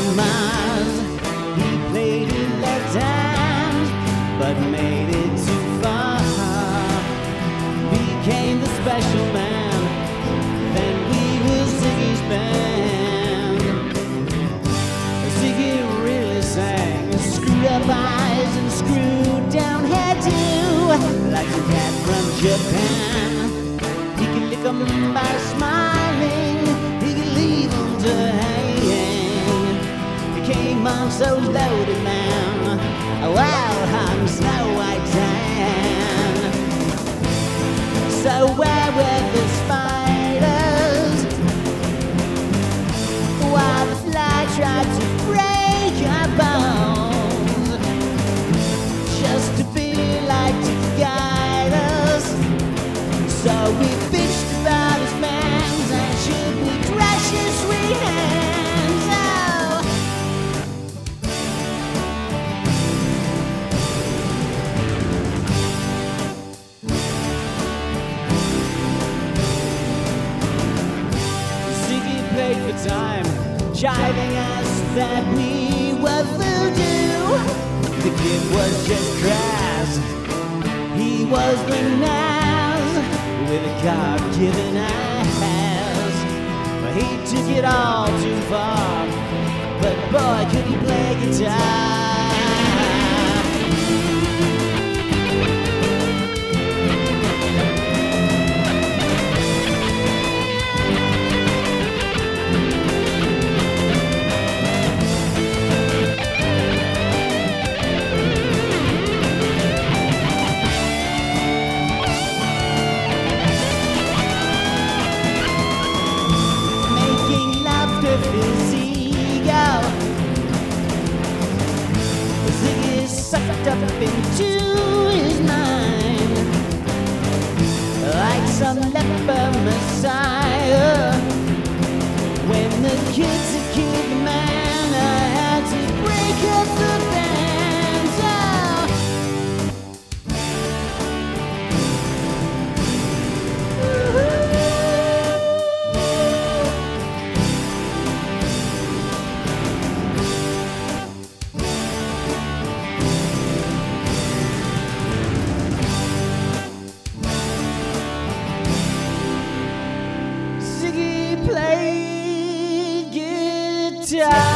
Mars. He played it left hand, but made it too far. Became the special man, then we were Ziggy's band. Ziggy really sang, screwed up eyes and screwed down hairdo, like a cat from Japan. He could lick 'em by smiling, he could leave 'em to hang. He came on so loaded, man, a wild hung Snow White tan. So where were the spiders while the fly tried to break our bones? Just to be like to guide us. So we bitched about his fans, and should we crush his sweet hands? Oh. Ziggy paid for time, chiding us that we were voodoo. The kid was just crass, he was the Nas with a God-given ass. But he took it all too far, but boy could he play guitar. His ego, Ziggy sucked up into his mind like some leper messiah. When the kids had killed the man, I had to break up the band. Ziggy played guitar.